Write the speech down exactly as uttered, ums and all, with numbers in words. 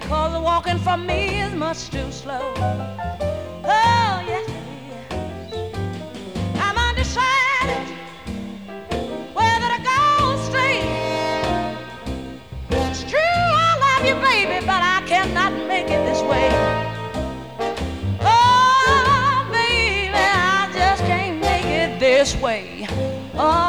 'cause walking for me is much too slow. Oh, yes, it is. I'm undecided whether to go straight. It's true, I love you, baby, but I cannot make it this way. Oh, baby, I just can't make it this way. Oh,